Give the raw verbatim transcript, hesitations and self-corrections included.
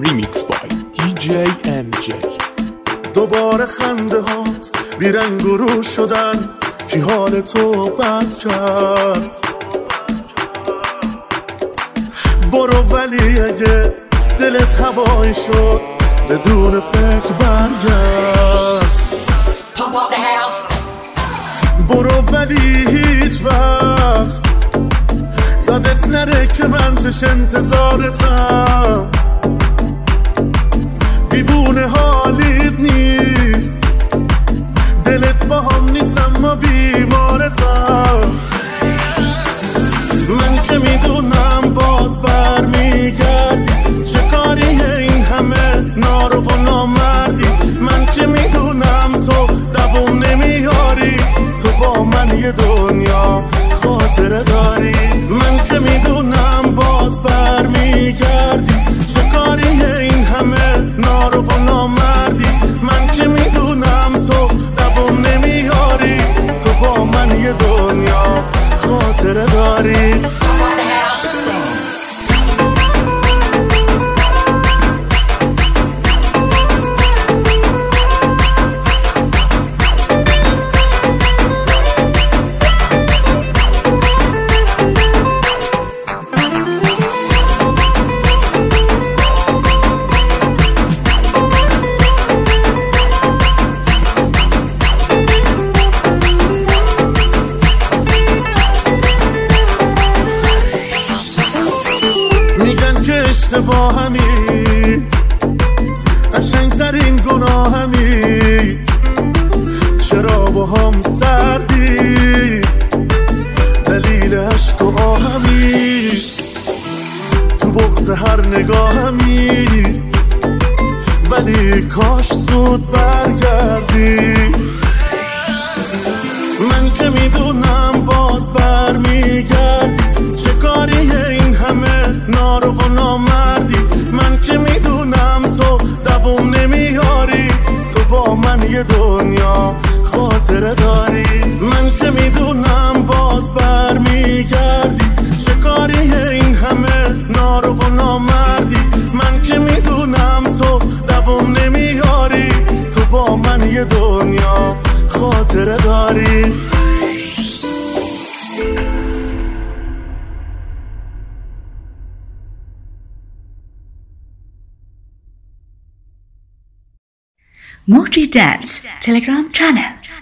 Remix by دی جی ام جی. دوباره خنده هات بیرنگ و رو شدن، کی حال تو بد کرد؟ برو ولی اگه دلت هوایی شد بدون فکر برگرد. برو ولی هیچ وقت یادت نره که من چش انتظارتم. دیوونه حالیت نیست، دلت با هم نیست اما بیمارتم. من که میدونم باز بر میگردی، چه کاریه این همه نارو و نامردی. من که میدونم تو دووم نمیاری، تو با من یه دنیا خاطره داری. من که میدونم باز بر میگردی، چه کاریه این همه نارو و نامردی. من که میدونم تو دووم نمیاری، تو با من یه دنیا خاطره داری. میگن که اشتباهمی، قشنگترین گناهمی. چرا با هم سردی دلیل عشق و آهمی؟ تو بغض هر نگاهمی، ولی کاش زود برگردی. من که میدونم باز بر میگردی، چه کاریه این همه نارو و نامردی. من که میدونم تو دووم نمیاری، تو با من یه دنیا خاطره داری. من که میدونم باز بر میگردی، چه کاریه این همه نارو و نامردی. من که میدونم تو دووم نمیاری، تو با من یه دنیا خاطره داری. Moji Dance Telegram channel.